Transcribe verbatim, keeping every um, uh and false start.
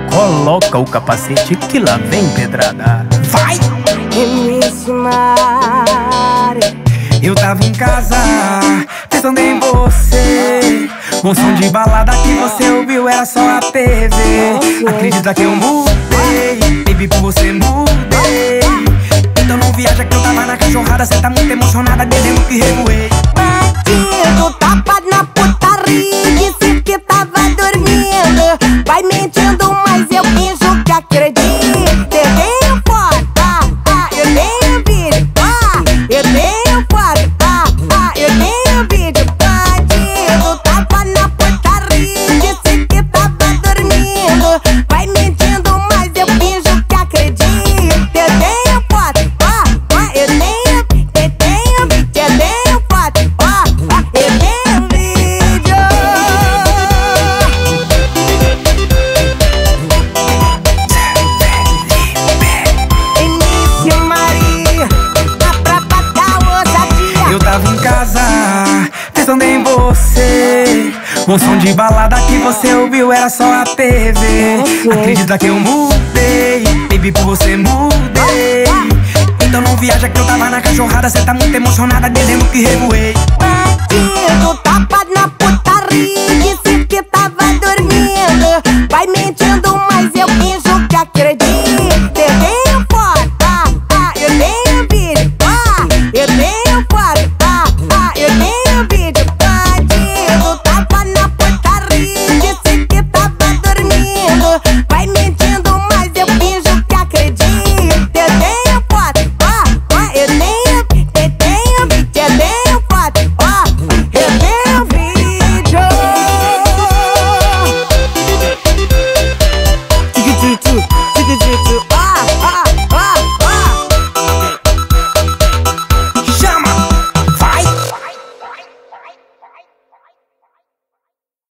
Coloca o capacete que lá vem pedrada. Vai! M C Mari. Eu tava em casa, pensando em você. Um som de balada que você ouviu era só a T V. Acredita que eu mudei, baby, por você mudei. Então não viaja que eu tava na cachorrada. Cê tá muito emocionada, dizendo que revoei. Bandido, tapa na putaria. Disse que tava dormindo. Vai mentindo, mas eu finjo que acredito. Eu tenho foto, ah, ah, eu tenho vídeo, ah, eu tenho foto, ah, ah, eu tenho vídeo. Bandido, tapa na putaria. Disse que tava dormindo. Vai mentindo, mas eu finjo que acredito. Eu tenho foto, ah, ah, eu tenho, eu tenho, eu tenho foto, ah, ah, eu tenho vídeo. M C Mari, a própria da ousadia. Eu tava em casa, pensando em você. Um som de balada que você ouviu era só a T V. Acredita que eu mudei, baby, por você mudei. Então não viaja que eu tava na cachorrada. Cê tá muito emocionada, dizendo que revoei. Bandido, tapa na putaria. Disse